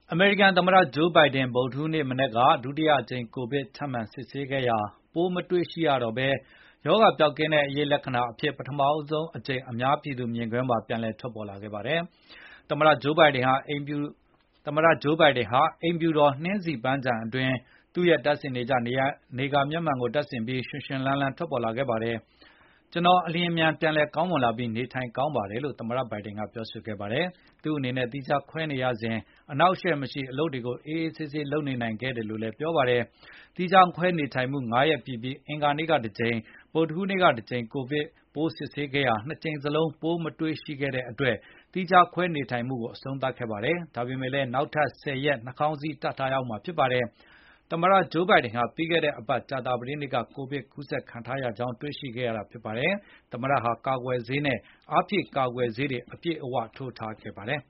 အမေရိကန်သမ္မတ Joe Biden ဗုဒ္ဓဟူးနေ့မနက်က ဒုတိယအကြိမ် ကိုဗစ်ထပ်မံစစ်ဆေးခဲ့ရာ ပိုးမတွေ့ရှိရတော့ဘဲ ရောဂါပျောက်ကင်းတဲ့အရိပ်လက္ခဏာအဖြစ် ပထမဆုံးအကြိမ် အများပြည်သူမြင်ကွင်းမှာ ပြန်လည်ထွက်ပေါ်လာခဲ့ပါတယ်။ သမ္မတ Joe Biden ဟာ အိမ်ဖြူတော်နှင်းဆီပန်းခြံအတွင်း သူ့ရဲ့တပ်ဆင်နေကျ နေကာမျက်မှန်ကိုတပ်ဆင်ပြီး ရွှင်ရွှင်လန်းလန်းထွက်ပေါ်လာခဲ့ပါတယ်။ ကျနော်အလျင်အမြန်ပြန်လည်ကောင်းမွန်လာပြီး နေထိုင်ကောင်းပါတယ်လို့ သမ္မတ Biden ကပြောဆိုခဲ့ပါတယ်။ သူ့အနေနဲ့ သီးခြားခွဲနေရစဉ် အနှောင့်အယှက်မရှိ အလုပ်တွေကိုအေးအေးဆေးဆေးလုပ်နေနိုင်ခဲ့တယ်လို့လည်းပြောပါတယ်။ သီးခြားခွဲနေထိုင်မှု ၅ ရက်ပြည့်ပြီး အင်္ဂါနေ့ကတကြိမ်၊ ဗုဒ္ဓဟူးနေ့ကတကြိမ် ကိုဗစ်ပိုးစစ်ဆေးခဲ့ရာ ၂ ကြိမ်စလုံး ပိုးမတွေ့ရှိခဲ့တဲ့အတွက် သီးခြားခွဲနေထိုင်မှုကို အဆုံးသတ်ခဲ့ပါတယ်။ ဒါပေမဲ့လည်း နောက်ထပ် ၁၀ ရက် နှာခေါင်းစည်းတပ်ထားရဦးမှာဖြစ်ပါတယ်။ သမ္မတ Joe Biden ဟာ ပြီးခဲ့တဲ့အပတ် ကြာသပတေးနေ့က ကိုဗစ်ကူးစက်ခံထားရကြောင်း တွေ့ရှိခဲ့ရတာဖြစ်ပါတယ်။ သမ္မတဟာ ကာကွယ်ဆေးနဲ့ အားဖြည့်ကာကွယ်ဆေးတွေ အပြည့်အဝထိုးထားခဲ့ပါတယ်